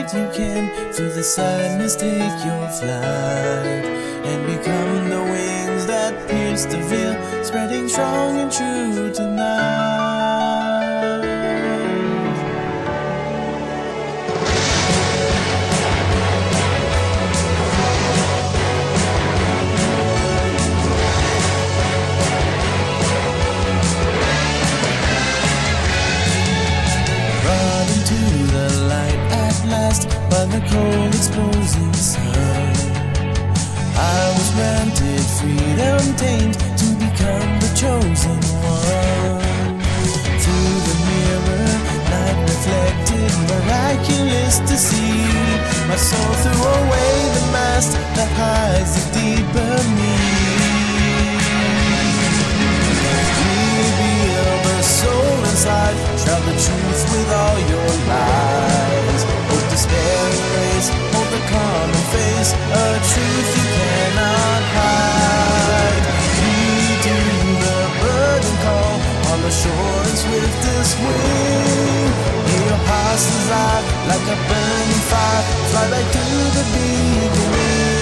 that you can through the sadness take your flight and become the wings that pierce the veil, spreading strong and true tonight. By the cold exposing sun, I was granted freedom tamed to become the chosen one. Through the mirror, night reflected, miraculous to see. My soul threw away the mask that hides the deeper me. Reveal the soul inside, shroud the truth with all your lies. Despair erase, hold the common face, a truth you cannot hide. We do the burden call on the shore and swiftest wing. Hear your heart's desire like a burning fire, fly back to the beginning.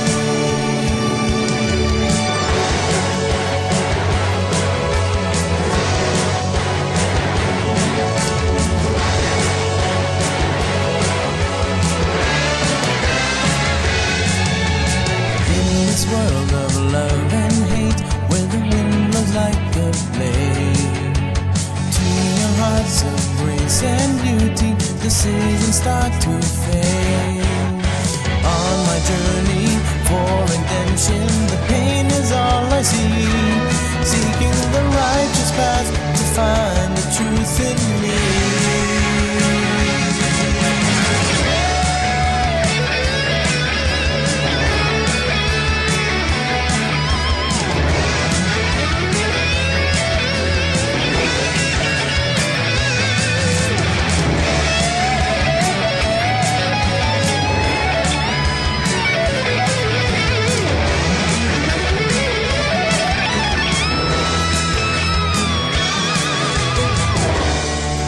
World of love and hate, where the wind blows like a blade. To your hearts of grace and beauty, decisions start to fade. On my journey for redemption, the pain is all I see. Seeking the righteous path to find the truth in me.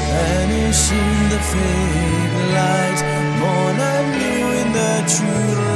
In the fake light, born anew in the true